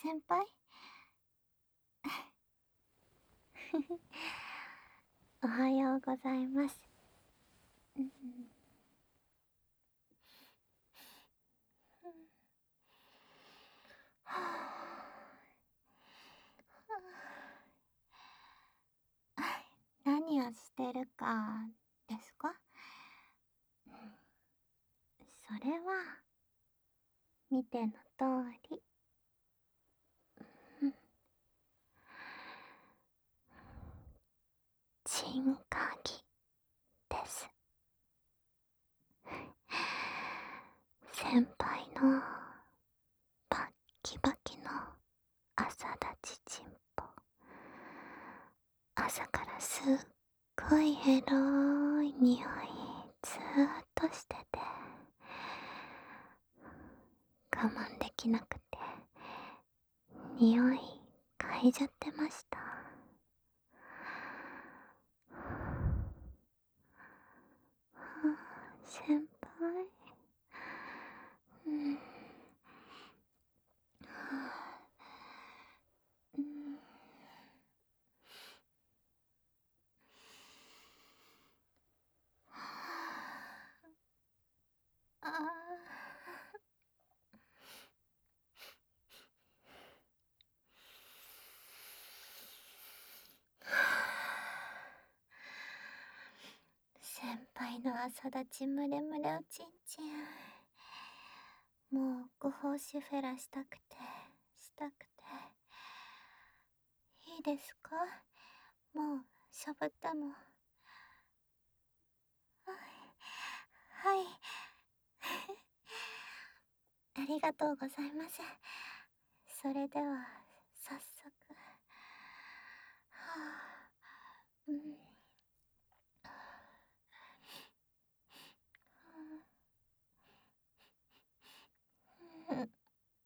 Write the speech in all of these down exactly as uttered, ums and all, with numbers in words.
先輩おはようございます。うん、はあ、何をしてるかですか？それは見ての通り、うん、チンカギです。先輩のバッキバキの朝立ちチンポ、朝からすっごいエロい匂いずーっとしてて、我慢できなくて匂い嗅いじゃってました。先輩、うん、うん、あー先輩の朝立ちムレムレおちんちん、もうご奉仕フェラしたくてしたくて。いいですか？もうしゃぶっても。はいはいありがとうございます。それでは早速。はあ、うん、うん、うん、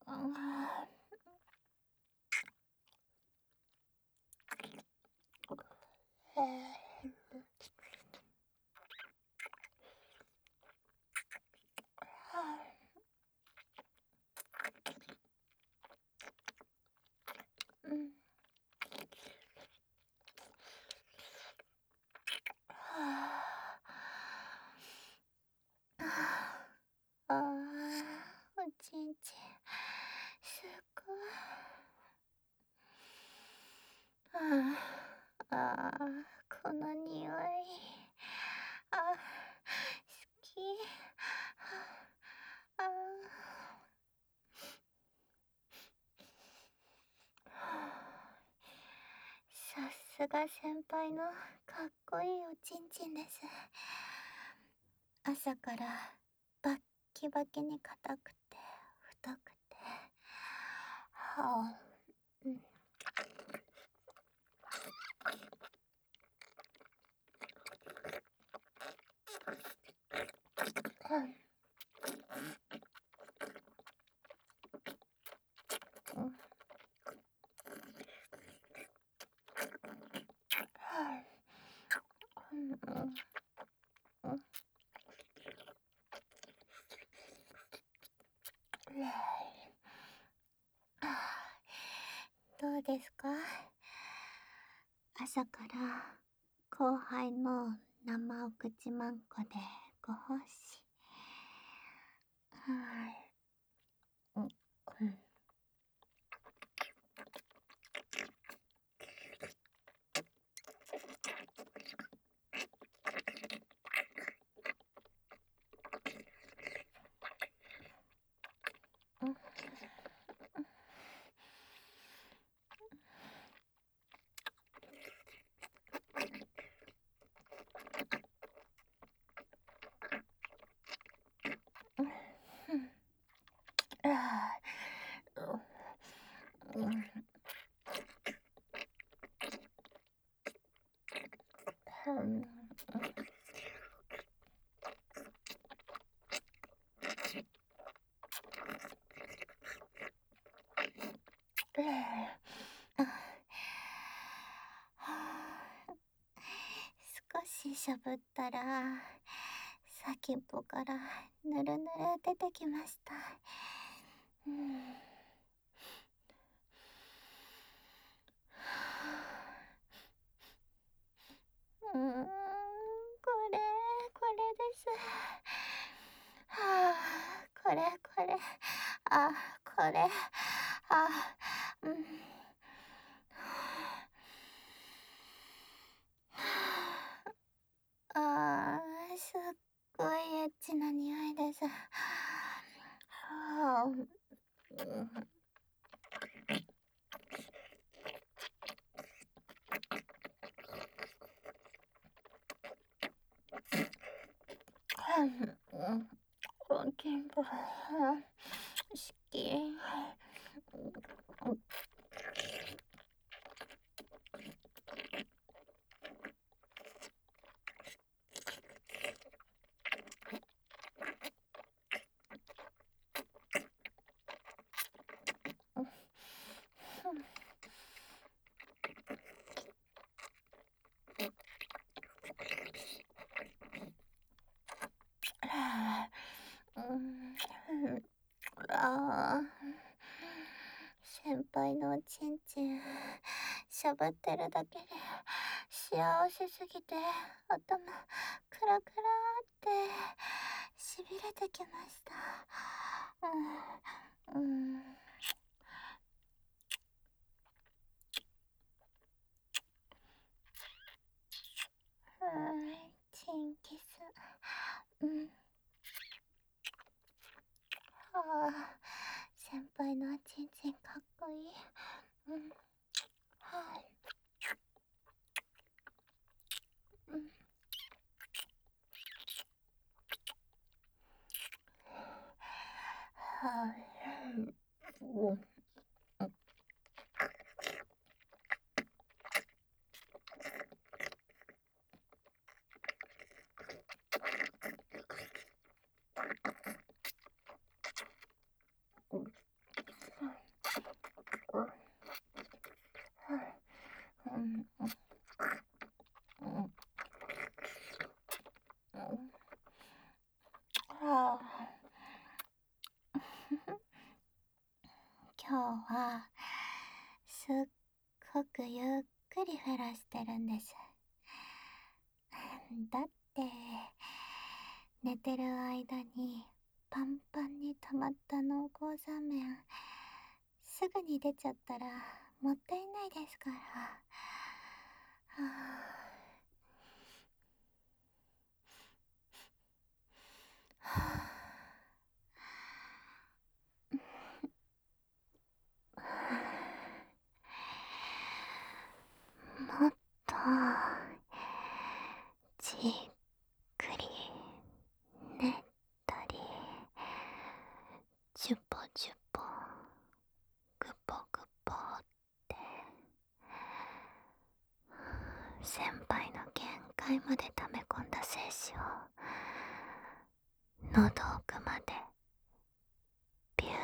うん、ああ、おちんちんすっごい。ああ、この匂い、あ、好き。ああ、さすが先輩のかっこいいおちんちんです。朝からバッキバキに硬くて太くて、はあ、うん、うん、うん、うん、うん、うん、どうですか？朝から後輩の生お口まんこでご奉仕。はい。うん、うん、うん、うん、あー、うん、うん、少ししゃぶったら先っぽからぬるぬる出てきました。うん、 うーん、これ、これです。はあ、これこれ。あ、これ。あ、うん。あー、すっごいエッチな匂いです。はあ、うん。うん。キンプ、好き。うん。ああ、先輩のおちんちん、しゃぶってるだけで幸せすぎて頭クラクラってしびれてきました。うん、うん、はい、チンキス。うん、はあ、先輩のおちんちんかっこいい。うん、はい、うん、はい、うん。うん、うん、はあ、今日はすっごくゆっくりフェラしてるんです。だって寝てる間にパンパンに溜まった濃厚座面すぐに出ちゃったらもったいないですから。はあ、はあ、もっとじっくりねったりジュポジュポグポグポって先輩の限界まで溜め込んだ精子を喉奥までビュー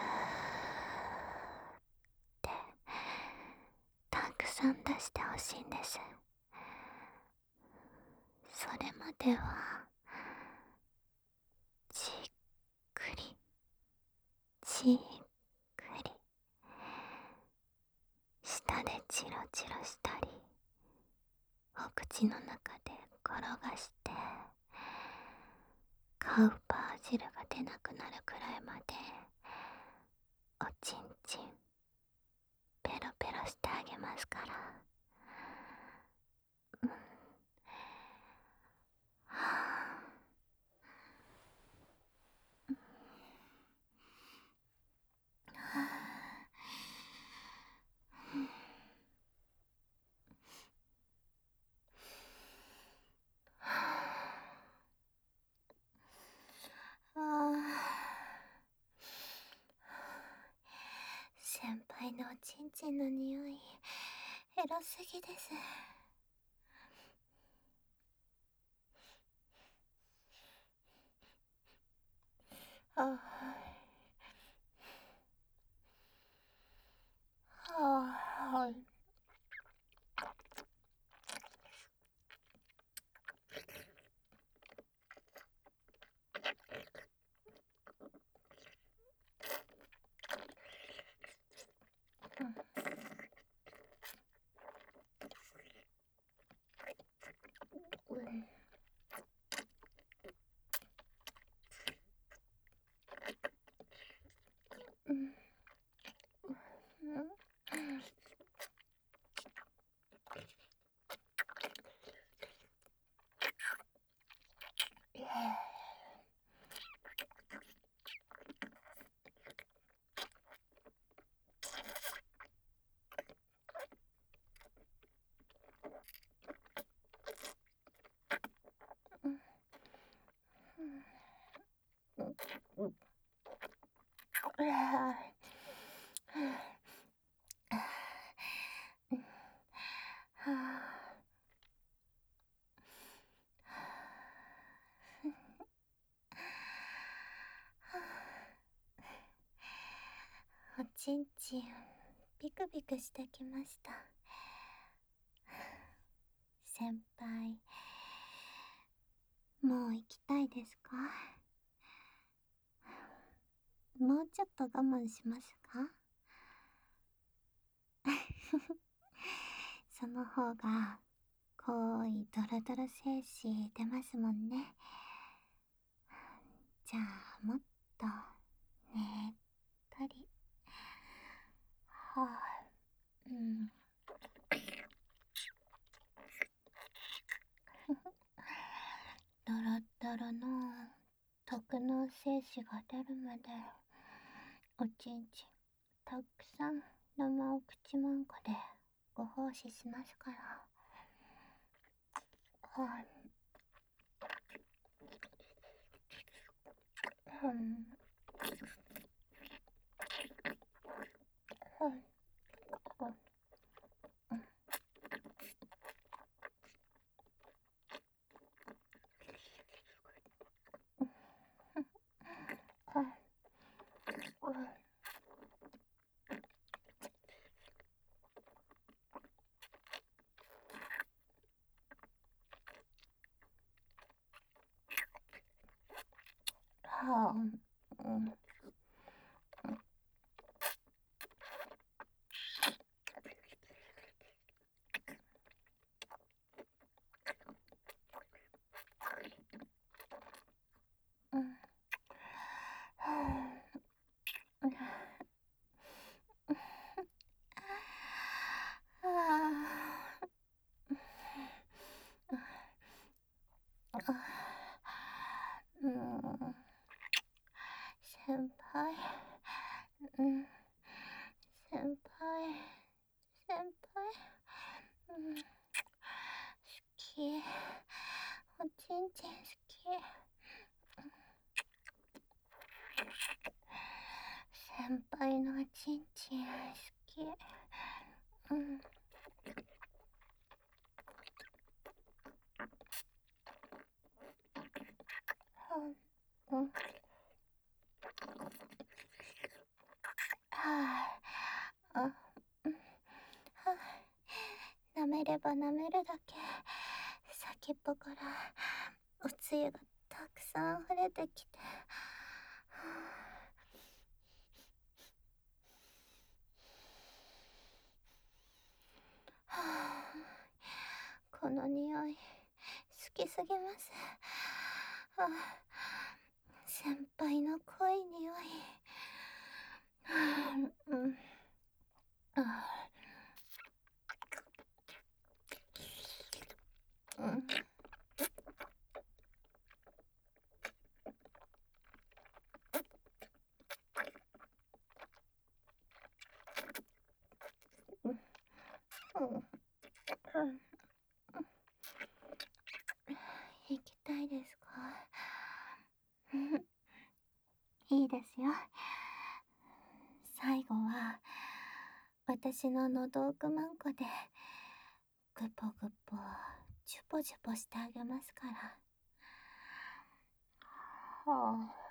ってたくさん出してほしいんです。それまではじっくりじっくり舌でチロチロしたりお口の中で転がしてカウパー汁が出なくなるくらいまでおちんちんペロペロしてあげますから。うん、はあ、はあ、はあ、先輩のおちんちんの匂いエロすぎです。はあ、はあ、はい。 おちんちんビクビクしてきました。先輩、もう行きたいですか？もうちょっと我慢しますか？その方が濃いドロドロ精子出ますもんね。じゃあもっとねっとり。はあ、うん。ドロドロの特納精子が出るまでおちんちんたくさん生お口まんこでご奉仕しますから。はい。うん。はい。うん。はい。うん。はあ、うん。うん。はあ。ああ。うん。先輩、うん。先輩、先輩、うん。好き。おちんちん好き。先輩のおちんちん好き。うん。うん。はあ、あ、うん。はあ、舐めれば舐めるだけ先っぽからおつゆがたくさん溢れてきて、はあ、この匂い好きすぎます。はあ、先輩の濃い匂い。はあ、うん。ああ、うん。うん。うん。行きたいですか？いいですよ。最後は私ののど奥まんこでグポグポジュポジュポしてあげますから。はあ。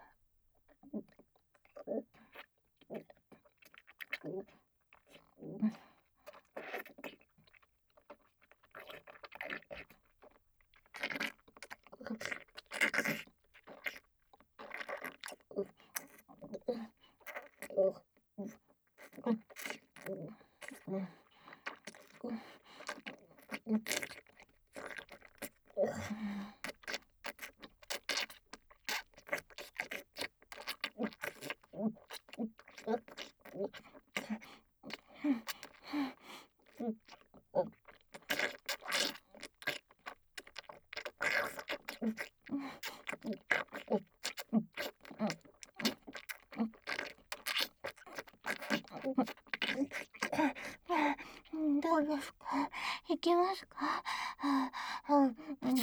どうですか？いけますか？あ、うん、うん。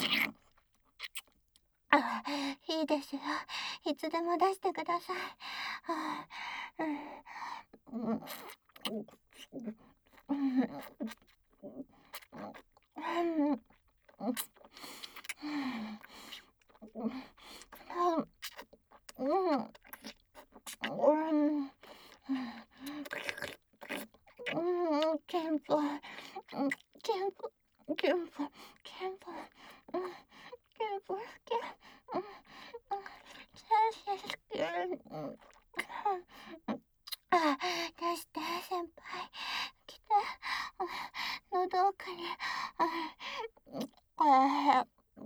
あ、いいですよ。いつでも出してください。 はあ、うん、うん、うん、健保、健保、健保、健保、健保、健保、あ、出して、先輩。来て。喉奥に。あ、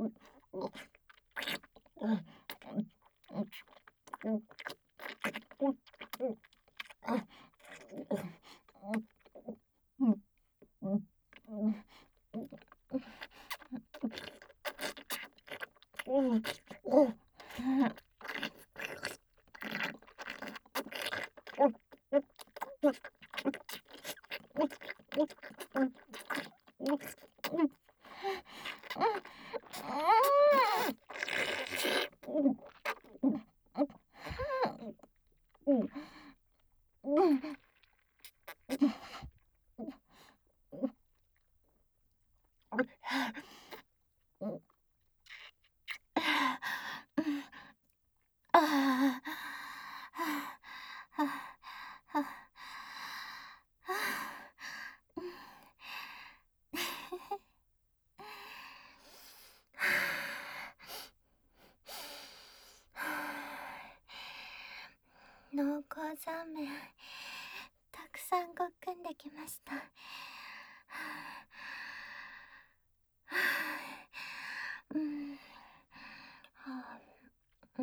濃厚ザーメン、たくさんごっくんできました。うん、はあ、うん、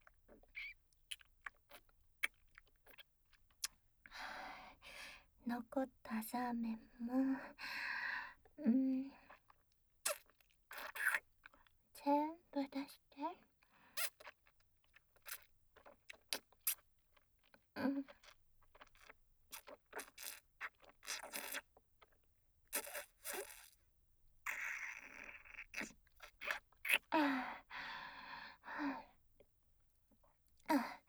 残ったザーメンも、うん、全部出して。うん、ああ、あ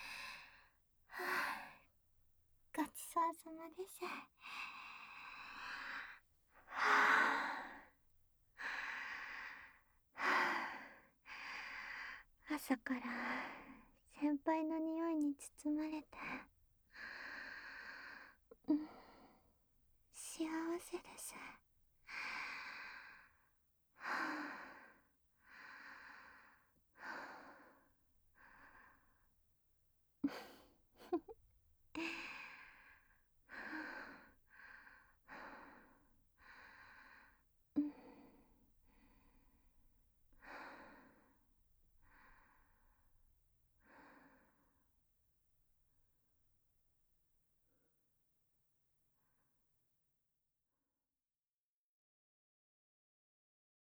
ごちそうさまです。朝から先輩の匂いに包まれて、うん、幸せです。